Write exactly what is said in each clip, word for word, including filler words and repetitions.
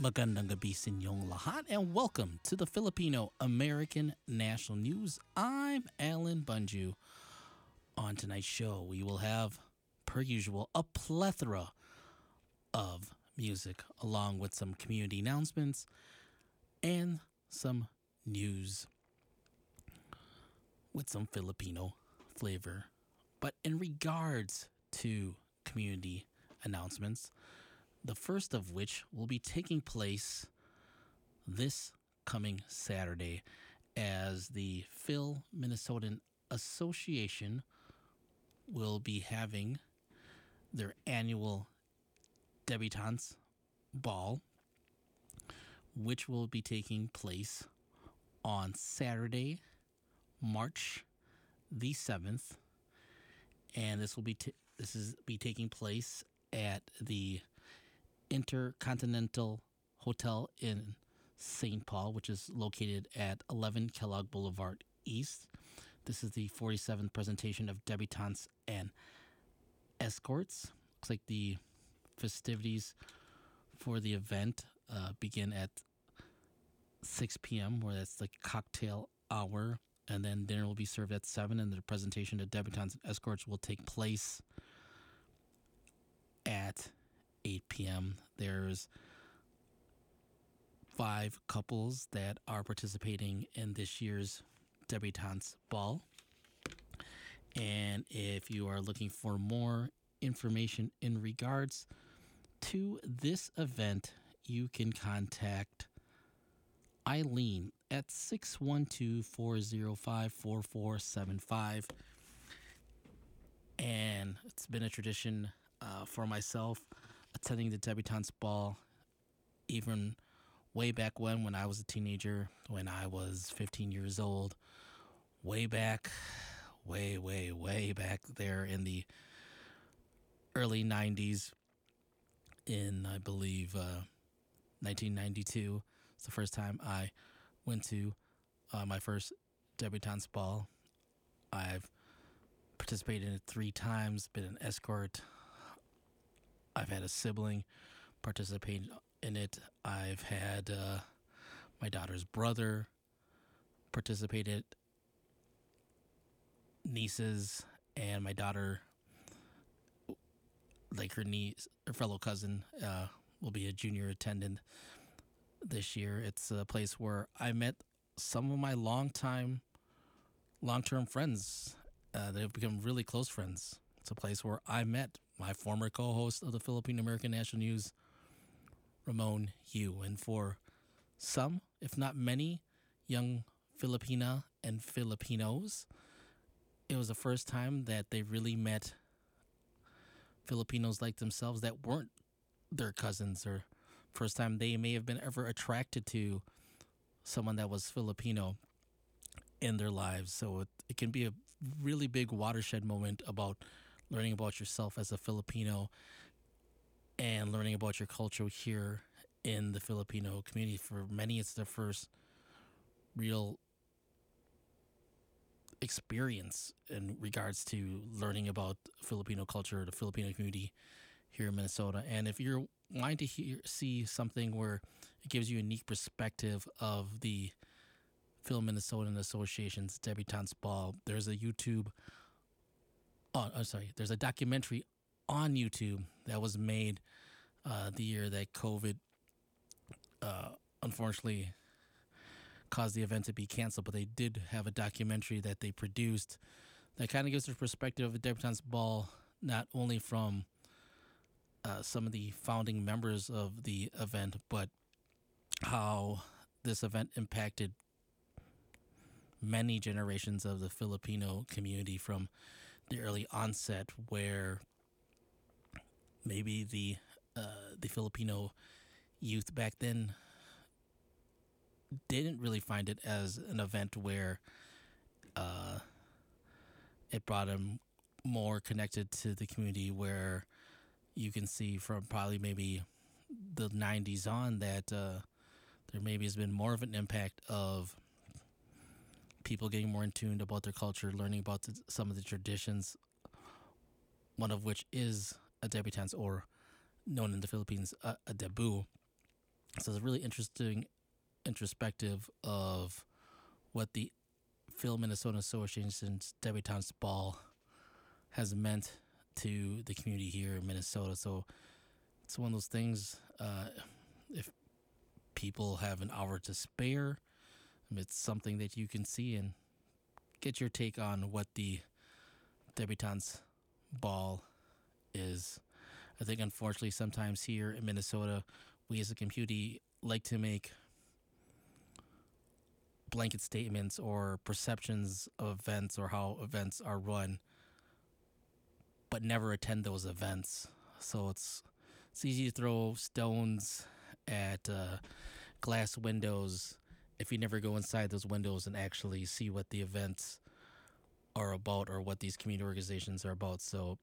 Magandang gabi sa inyong lahat and welcome to the Filipino American National News. I'm Alan Bunju. On tonight's show, we will have, per usual, a plethora of music along with some community announcements and some news with some Filipino flavor. But in regards to community announcements, the first of which will be taking place this coming Saturday as the Phil Minnesotan Association will be having their annual Debutantes Ball, which will be taking place on Saturday, March the seventh, and this will be t- this is be taking place at the Intercontinental Hotel in Saint Paul, which is located at eleven Kellogg Boulevard East. This is the forty-seventh presentation of Debutantes and Escorts. Looks like the festivities for the event uh, begin at six p.m., where that's the cocktail hour, and then dinner will be served at seven, and the presentation of Debutantes and Escorts will take place at eight p.m. There's five couples that are participating in this year's Debutantes Ball. And if you are looking for more information in regards to this event, you can contact Eileen at six one two, four zero five, four four seven five. And it's been a tradition uh, for myself attending the Debutantes Ball, even way back when, when I was a teenager, when I was fifteen years old, way back, way, way, way back there in the early nineties, in, I believe, uh, nineteen ninety-two. It's the first time I went to uh, my first Debutantes Ball. I've participated in it three times, been an escort. I've had a sibling participate in it. I've had uh, my daughter's brother participated, nieces, and my daughter, like her niece, her fellow cousin, uh, will be a junior attendant this year. It's a place where I met some of my longtime, long-term friends. Uh, they've become really close friends. It's a place where I met my former co-host of the Filipino American National News, Ramon Yu. And for some, if not many, young Filipina and Filipinos, it was the first time that they really met Filipinos like themselves that weren't their cousins, or first time they may have been ever attracted to someone that was Filipino in their lives. So it, it can be a really big watershed moment about learning about yourself as a Filipino and learning about your culture here in the Filipino community. For many, it's their first real experience in regards to learning about Filipino culture, the Filipino community here in Minnesota. And if you're wanting to hear, see something where it gives you a unique perspective of the Phil Minnesotan Association's Debutantes Ball, there's a YouTube Oh, I'm sorry. There's a documentary on YouTube that was made uh, the year that COVID uh, unfortunately caused the event to be canceled. But they did have a documentary that they produced that kind of gives the perspective of the Debutantes Ball, not only from uh, some of the founding members of the event, but how this event impacted many generations of the Filipino community from the early onset, where maybe the uh, the Filipino youth back then didn't really find it as an event where uh, it brought them more connected to the community, where you can see from probably maybe the nineties on that uh, there maybe has been more of an impact of people getting more in tune about their culture, learning about the, some of the traditions, one of which is a debutante, or known in the Philippines, a, a debut. So it's really interesting introspective of what the Phil Minnesota Association's Debutantes Ball has meant to the community here in Minnesota. So it's one of those things, uh, if people have an hour to spare, it's something that you can see and get your take on what the Debutantes Ball is. I think, unfortunately, sometimes here in Minnesota, we as a community like to make blanket statements or perceptions of events or how events are run, but never attend those events. So it's it's easy to throw stones at uh, glass windows if you never go inside those windows and actually see what the events are about or what these community organizations are about. So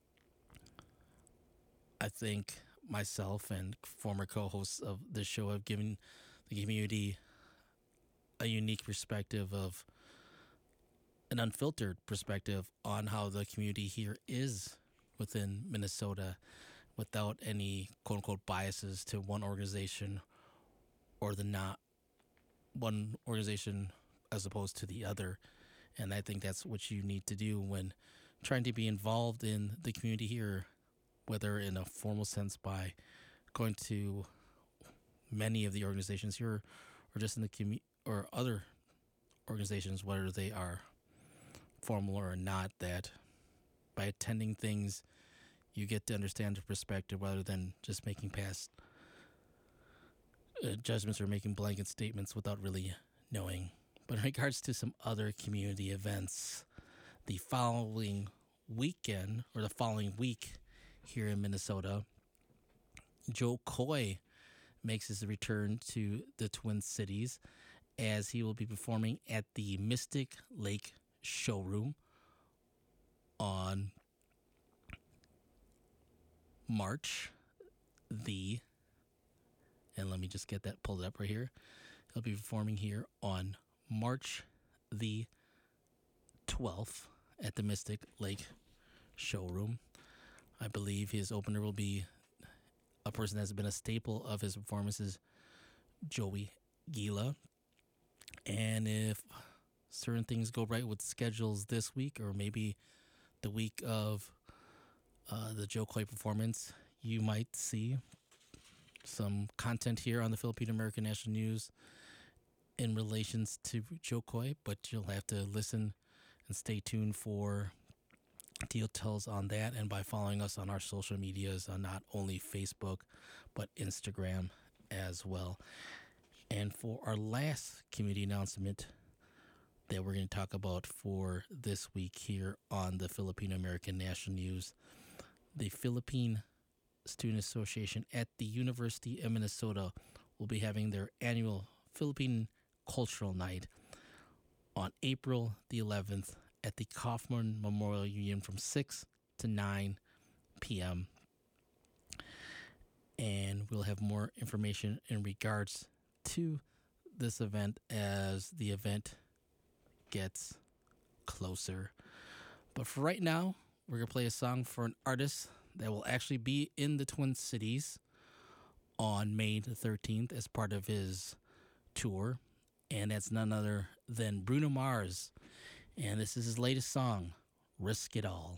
I think myself and former co-hosts of this show have given the community a unique perspective of an unfiltered perspective on how the community here is within Minnesota without any quote unquote biases to one organization or the not one organization as opposed to the other. And I think that's what you need to do when trying to be involved in the community here, whether in a formal sense by going to many of the organizations here or just in the community or other organizations, whether they are formal or not, that by attending things, you get to understand the perspective rather than just making past uh, judgments or making blanket statements without really knowing. But in regards to some other community events, the following weekend or the following week here in Minnesota, Joe Coy makes his return to the Twin Cities as he will be performing at the Mystic Lake Showroom on March the, and let me just get that pulled up right here. He'll be performing here on March the twelfth at the Mystic Lake Showroom. I believe his opener will be a person that's been a staple of his performances, Joey Gila. And if certain things go right with schedules this week or maybe the week of uh, the Joe Coy performance, you might see some content here on the Filipino American National News in relations to Joe Coy, but you'll have to listen and stay tuned for details on that and by following us on our social medias on not only Facebook but Instagram as well. And for our last community announcement that we're going to talk about for this week here on the Filipino American National News, the Philippine Student Association at the University of Minnesota will be having their annual Philippine Cultural Night on April the eleventh at the Kaufman Memorial Union from six to nine p.m. And we'll have more information in regards to this event as the event gets closer. But for right now, we're going to play a song for an artist that will actually be in the Twin Cities on May the thirteenth as part of his tour. And that's none other than Bruno Mars. And this is his latest song, Risk It All.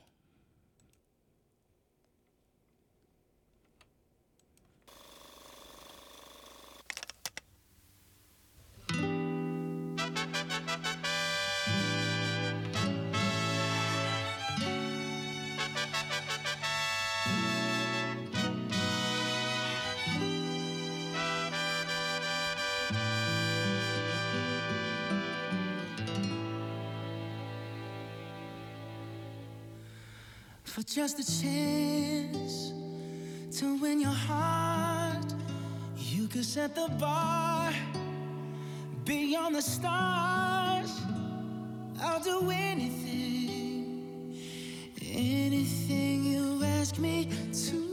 For just a chance to win your heart, you could set the bar beyond the stars. I'll do anything, anything you ask me to.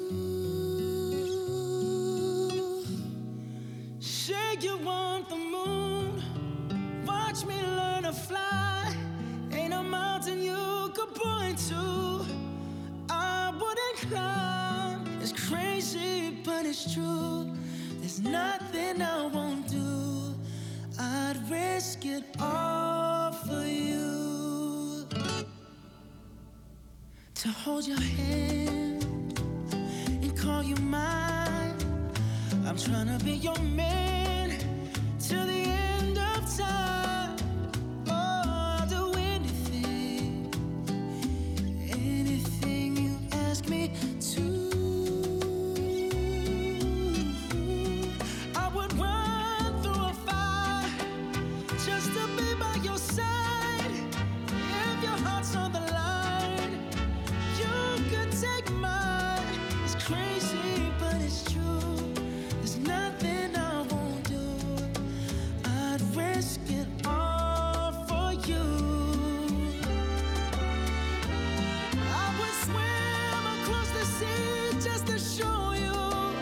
Say you want the moon, watch me learn to fly. Ain't a mountain you could point to I wouldn't climb. It's crazy, but it's true. There's nothing I won't do. I'd risk it all for you. To hold your hand and call you mine. I'm trying to be your man till the end of time. Oh, I'll do anything, anything you ask me to. I would run through a fire just to be by your side. If your heart's on the line, you could take mine. It's crazy, but it's true. There's nothing I won't do. I'd risk it all for you. I would swim across the sea just to show you.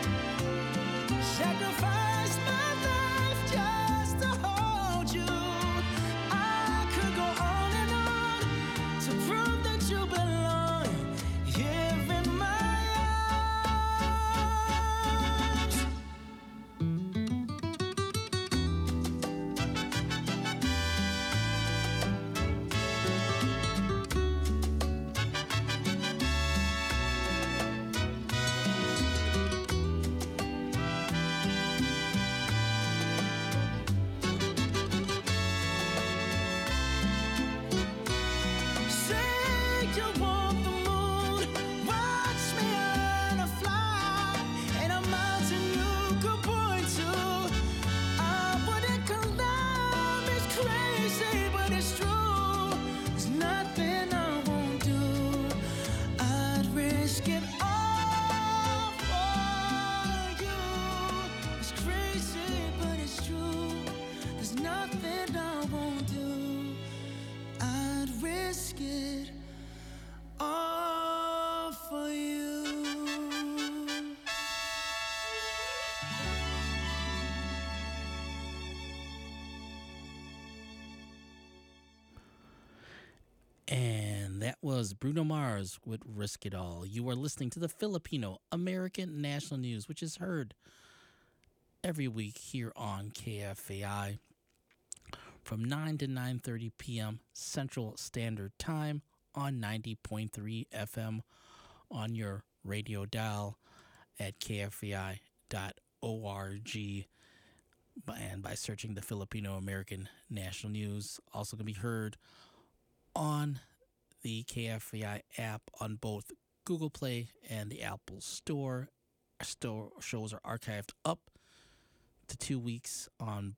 Sacrifice my life just to hold you. I could go on and on to prove that you belong here in my arms. Say you want the moon, watch me learn to fly. Ain't a mountain you could point to. I wouldn't climb. It's crazy, but it's true. There's nothing I won't do. I'd risk it all for you. It's crazy, but it's true. There's nothing I won't do. I'd risk it all for you. And that was Bruno Mars with Risk It All. You are listening to the Filipino American National News, which is heard every week here on K F A I from nine to nine thirty p.m. Central Standard Time on ninety point three F M on your radio dial at k f a i dot org and by searching the Filipino American National News. Also can be heard on the K F A I app on both Google Play and the Apple Store. Our store shows are archived up to two weeks on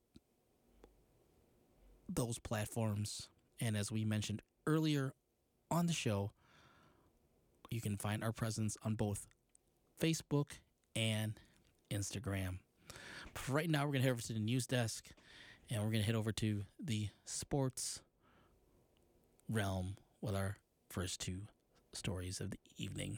those platforms. And as we mentioned earlier on the show, you can find our presence on both Facebook and Instagram. But for right now, we're going to head over to the news desk and we're going to head over to the sports realm with our first two stories of the evening.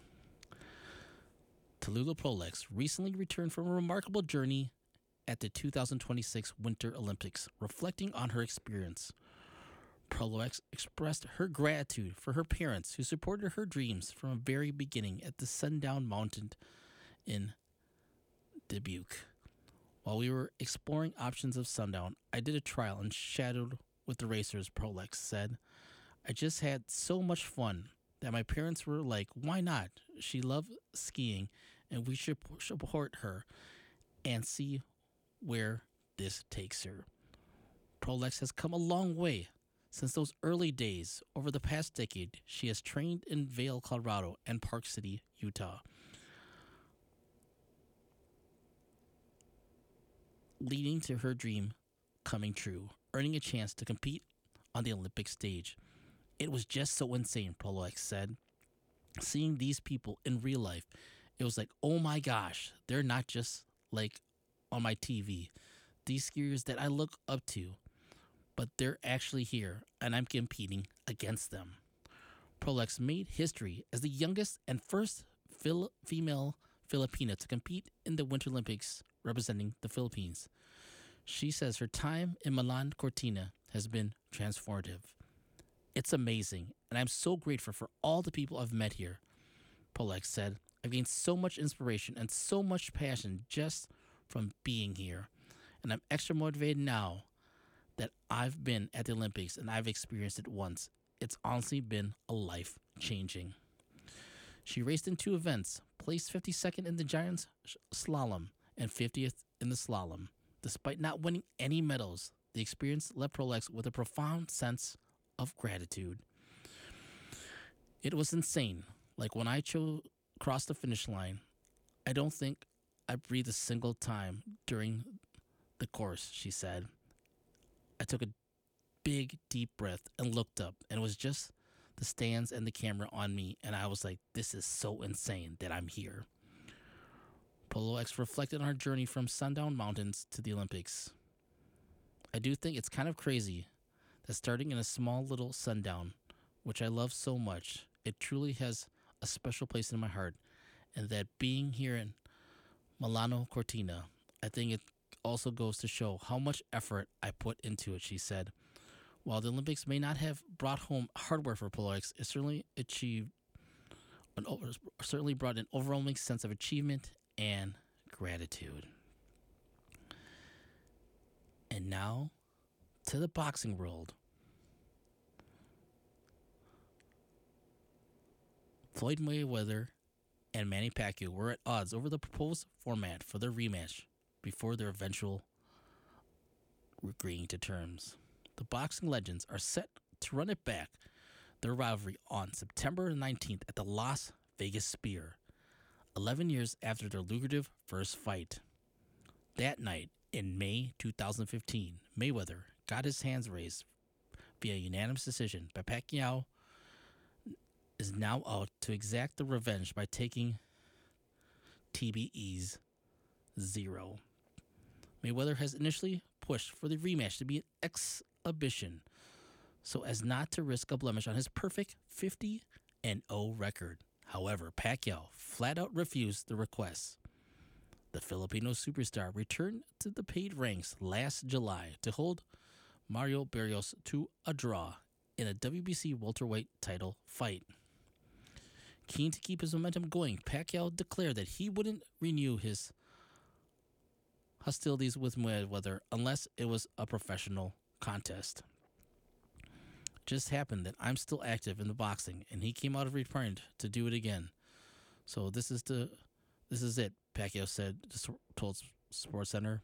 Tallulah Prolex recently returned from a remarkable journey at the two thousand twenty-six Winter Olympics, reflecting on her experience. Prolex expressed her gratitude for her parents who supported her dreams from the very beginning at the Sundown Mountain in Dubuque. While we were exploring options of Sundown, I did a trial and shadowed with the racers, Prolex said. I just had so much fun that my parents were like, why not? She loved skiing and we should support her and see where this takes her. Prolex has come a long way since those early days. Over the past decade, she has trained in Vail, Colorado and Park City, Utah, leading to her dream coming true, earning a chance to compete on the Olympic stage. It was just so insane, Prolex said. Seeing these people in real life, it was like, oh my gosh, they're not just like on my T V. These skiers that I look up to, but they're actually here, and I'm competing against them. Prolex made history as the youngest and first Fil- female Filipina to compete in the Winter Olympics representing the Philippines. She says her time in Milan Cortina has been transformative. It's amazing, and I'm so grateful for all the people I've met here, Prolex said. I've gained so much inspiration and so much passion just from being here. And I'm extra motivated now that I've been at the Olympics and I've experienced it once. It's honestly been a life changing. She raced in two events, placed fifty-second in the Giants slalom and fiftieth in the slalom. Despite not winning any medals, the experience left Prolix with a profound sense of gratitude. It was insane. Like when I chose crossed the finish line, I don't think I breathed a single time during the course, she said. I took a big, deep breath and looked up, and it was just the stands and the camera on me, and I was like, this is so insane that I'm here. Polo X reflected on her journey from Sundown Mountains to the Olympics. I do think it's kind of crazy that starting in a small little Sundown, which I love so much, it truly has a special place in my heart, and that being here in Milano Cortina, I think it also goes to show how much effort I put into it, she said. While the Olympics may not have brought home hardware for Polo X, it certainly achieved an over, certainly brought an overwhelming sense of achievement and gratitude. And now to the boxing world. Floyd Mayweather and Manny Pacquiao were at odds over the proposed format for their rematch before their eventual agreeing to terms. The boxing legends are set to run it back, their rivalry, on September nineteenth at the Las Vegas Sphere, eleven years after their lucrative first fight. That night, in May twenty fifteen, Mayweather got his hands raised via unanimous decision, but Pacquiao is now out to exact the revenge by taking T B E's zero. Mayweather has initially pushed for the rematch to be an exhibition so as not to risk a blemish on his perfect fifty and oh record. However, Pacquiao flat out refused the request. The Filipino superstar returned to the paid ranks last July to hold Mario Barrios to a draw in a W B C welterweight title fight. Keen to keep his momentum going, Pacquiao declared that he wouldn't renew his hostilities with Mayweather unless it was a professional contest. It just happened that I'm still active in the boxing, and he came out of retirement to do it again. So this is the, this is it, Pacquiao said, told SportsCenter.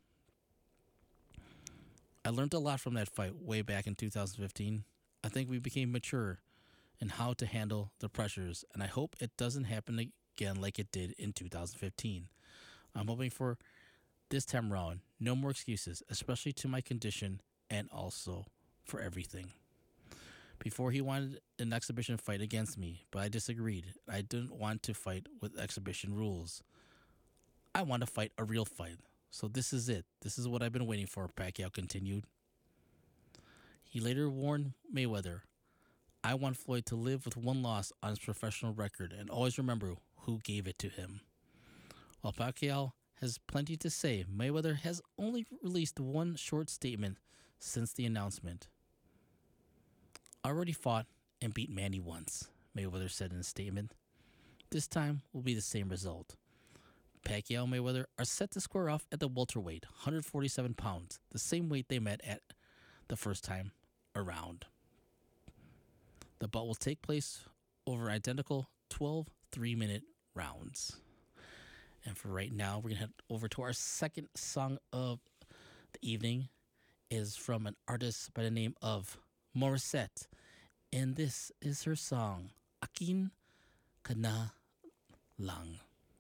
I learned a lot from that fight way back in two thousand fifteen. I think we became mature in how to handle the pressures, and I hope it doesn't happen again like it did in two thousand fifteen. I'm hoping for this time around, no more excuses, especially to my condition and also for everything. Before, he wanted an exhibition fight against me, but I disagreed. I didn't want to fight with exhibition rules. I want to fight a real fight. So this is it. This is what I've been waiting for, Pacquiao continued. He later warned Mayweather, I want Floyd to live with one loss on his professional record and always remember who gave it to him. While Pacquiao has plenty to say, Mayweather has only released one short statement since the announcement. I already fought and beat Manny once, Mayweather said in a statement. This time will be the same result. Pacquiao and Mayweather are set to square off at the welterweight, one hundred forty-seven pounds, the same weight they met at the first time around. The bout will take place over identical twelve three-minute rounds. And for right now, we're going to head over to our second song of the evening. It is from an artist by the name of Morissette. And this is her song, Akin Ka Na Lang.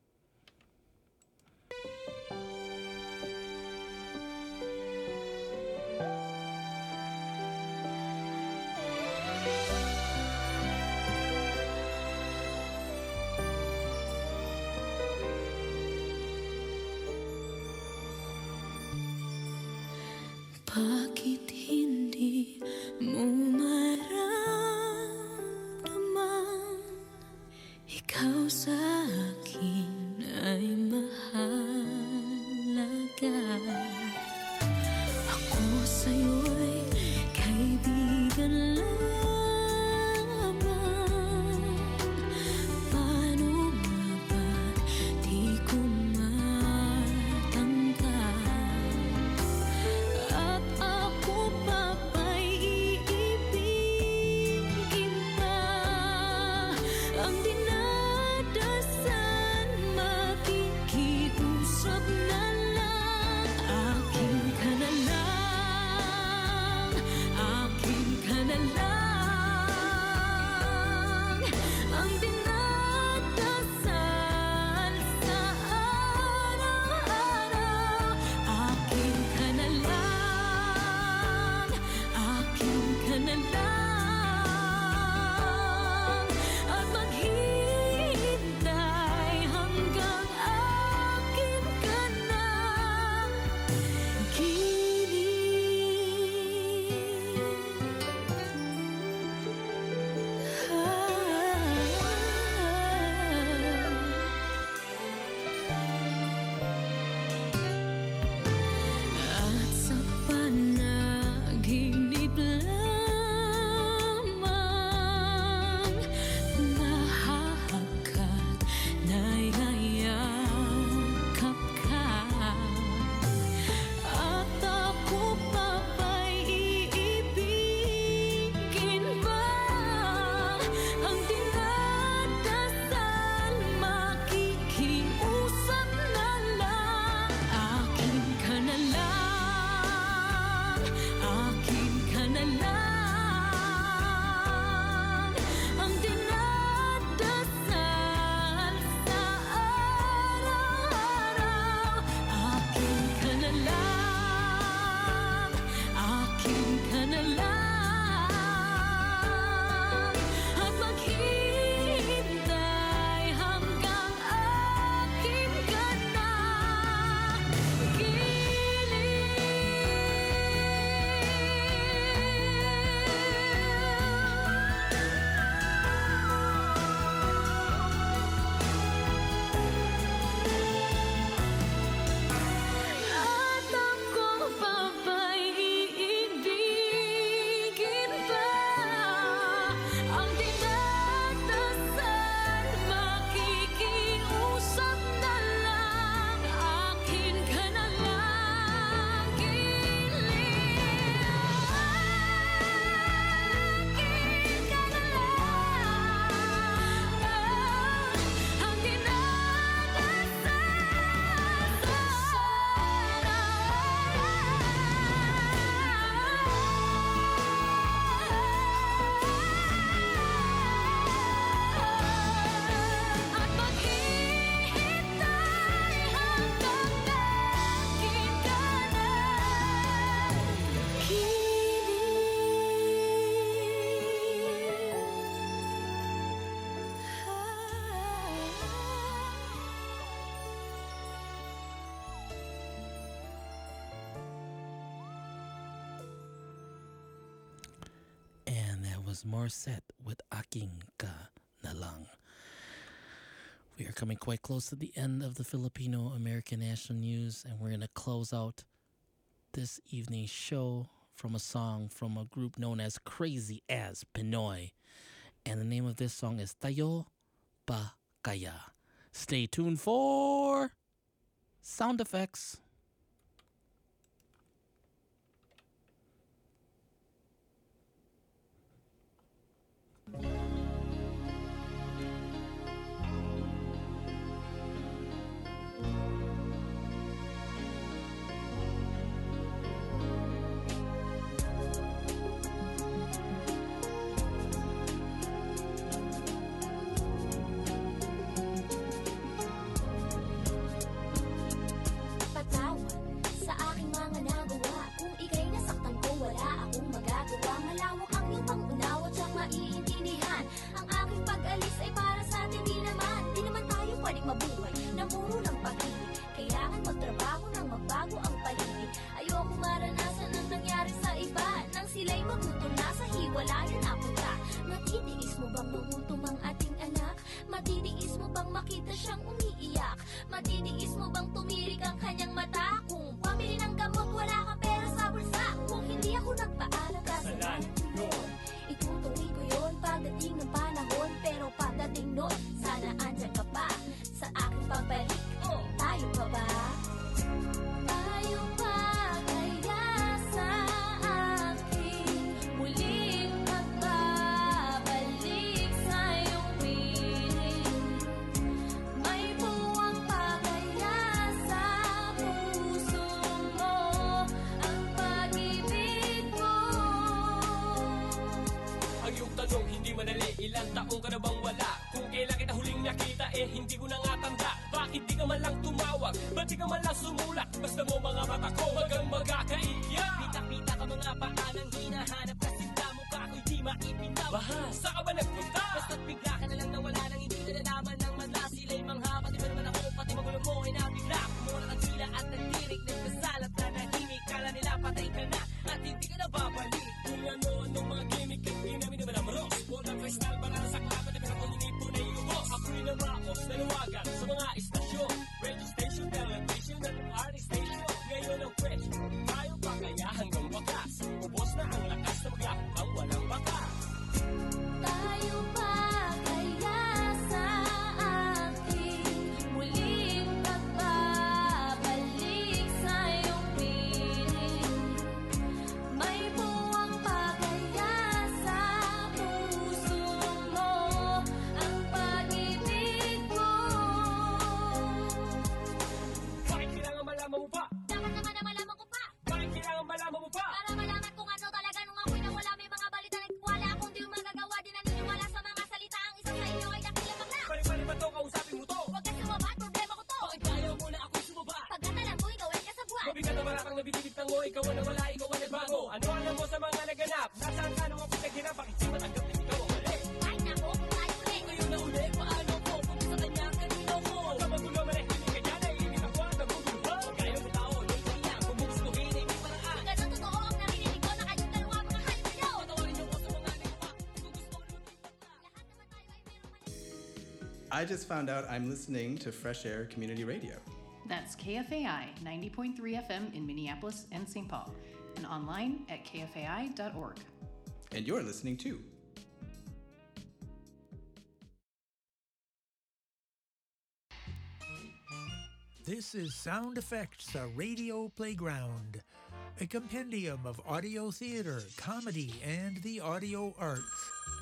Bakit hindi mo maramdaman ikaw sa akin ay mahalaga? Ako sa'yo'y kaibigan lamang. Paano nga ba di ko matangka? was Morissette with Aking Ka Na Lang. We are coming quite close to the end of the Filipino American National News, and we're going to close out this evening's show from a song from a group known as Crazy as Pinoy. And the name of this song is Tayo Pa Kaya. Stay tuned for sound effects. Ilang taong ka na bang wala? Kung kailan kita huling nakita, eh hindi ko na nga tanda. Bakit di ka man lang tumawag? Ba't di ka man lang sumulak? Basta mo mga mata ko, magang magkakaiyak. Pita-pita ka mga paanang hinahanap, kasi damo ka ako'y di maipinam. Bahas, saan ka ba nagpunta? Basta't bigla ka na lang nawala nang hindi na nalaman ng madla. Sila'y mangha, pati ba naman ako, pati magulo mo ay nabigla. Kumura ka sila at nagdirik, nagkasalat na nahimik. Kala nila patay ka na at hindi ka na babalik. Kung ano-anong mga gimmick at di namin naman amaros. Walang kristal para sa klabat at pinakong inipo na iubos. Ako'y namakos na luwagan sa mga istasyon, radio station, television at artist station. Ngayon ang question, tayo pa kaya hanggang wakas? Ubos na ang lakas na maglakbang walang bakas. Tayo pa kaya sa ating muling pagbabalik sa iyong piling? May buwang pa kaya sa puso mo ang pag-ibig ko? Bakit kailangan malaman mo pa? Dapat naman na malaman ko pa, Bakit kailangan malaman mo pa? para malaman kung ano talaga nung ako'y nawala. May mga balita nagwala, kung di yung magagawa din na niniwala sa mga salita. Ang isa sa inyo ay nakilamang na. Balik-balik ba to? Kausapin mo to? Huwag ka sumabat, problema ko to. Bakit ayaw mo na ako'y sumaba? Pagkatalan mo, ikaw ay kasabwat. Mabigat na maratang nabibigitang mo, ikaw ang nawala, ikaw ang nagbago. Ano alam mo sa mga naganap? Nasaan ka nung ako'y naghinap? Bakit di matanggap na ikaw ang mali? Ay nako, kung tayo ulit. Ngayon na uli, paano ko? Kung sa kanya, kanino ko? Huwag ka magulo, manahimik ka dyan, naiinit ako at nagugulo. Huwag kayo ng tao, doon ka lang. Kung gustuhin, ay may paraan. Kung ganun totoo ang narinig ko na kayong dalawa mga halip kayo. Patawarin niyo ko sa mga nagawa. Kung gusto ko lutin ko na. Lahat naman tayo ay merong mali. I just found out I'm listening to Fresh Air Community Radio. That's K F A I ninety point three F M in Minneapolis and Saint Paul, and online at k f a i dot org. And you're listening too. This is Sound Effects, a radio playground, a compendium of audio theater, comedy, and the audio arts.